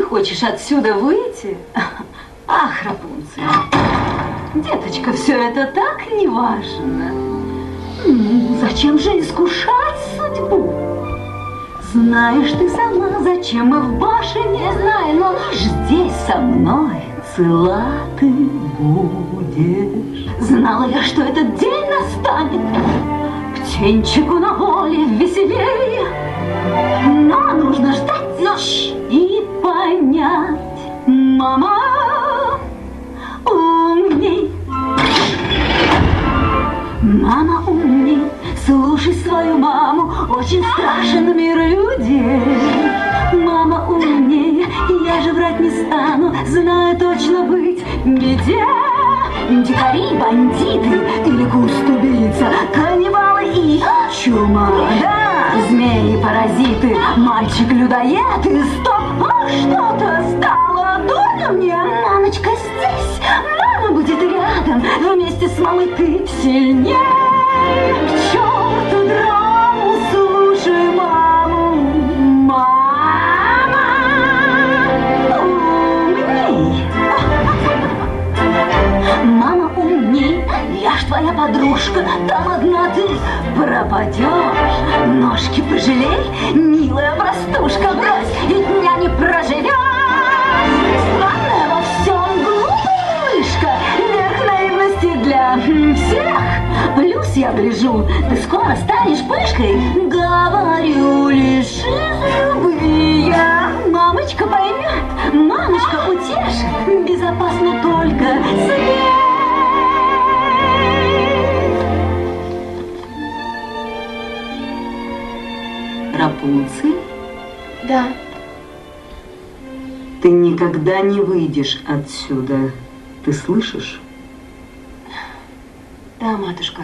хочешь отсюда выйти? Ах, Рапунцель, деточка, все это так неважно. Зачем же искушать судьбу? Знаешь ты сама, зачем мы в башне? Не знаю, но здесь со мной цела ты будешь. Знала я, что этот день настанет. Птенчику на воле веселее. Но нужно ждать и понять. Мама умней. Мама умней. Слушай свою маму, очень страшен мир людей. Мама умнее, я же врать не стану, знаю точно быть беде. Дикари, бандиты или куст-убийца, каннибалы и чума, да, змеи-паразиты, мальчик-людоед и стоп, что-то стало дурно мне. Мамочка здесь, мама будет рядом, вместе с мамой ты сильнее. К черту драму, слушай маму, мама умней. Мама умней, я ж твоя подружка, там одна ты пропадешь. Ножки пожалей, милая простушка, брось, ведь дня не проживешь. Странная во всем глупая мышка, верх наивности для всех. Плюс я гляжу, ты скоро станешь пышкой. Говорю лишь из любви я. Мамочка поймет, мамочка утешит. Безопасно только с ней. Рапунцель? Да. Ты никогда не выйдешь отсюда. Ты слышишь? Да, матушка.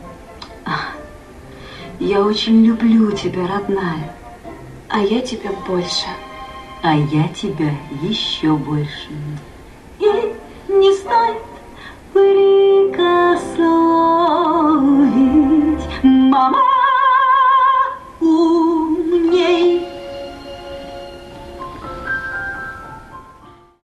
Я очень люблю тебя, родная. А я тебя больше. А я тебя еще больше. И не стоит прикословить, мама.